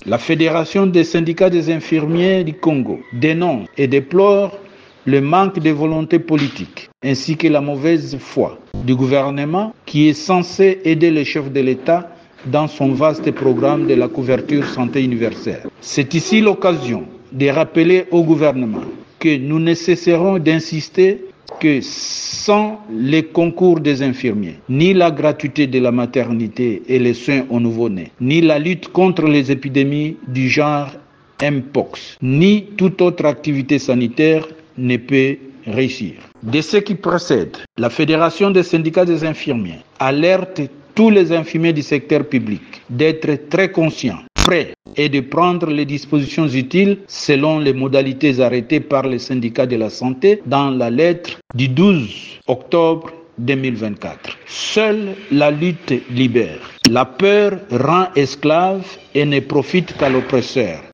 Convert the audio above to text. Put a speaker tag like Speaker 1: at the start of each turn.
Speaker 1: La Fédération des syndicats des infirmiers du Congo dénonce et déplore le manque de volonté politique ainsi que la mauvaise foi du gouvernement qui est censé aider le chef de l'État dans son vaste programme de la couverture santé universelle. C'est ici l'occasion de rappeler au gouvernement que nous ne cesserons d'insister que sans les concours des infirmiers, ni la gratuité de la maternité et les soins aux nouveau-nés, ni la lutte contre les épidémies du genre Mpox, ni toute autre activité sanitaire ne peut réussir. De ce qui précède, la Fédération des syndicats des infirmiers alerte tous les infirmiers du secteur public d'être très conscients, prêts et de prendre les dispositions utiles selon les modalités arrêtées par les syndicats de la santé dans la lettre du 12 octobre 2024. Seule la lutte libère. La peur rend esclave et ne profite qu'à l'oppresseur.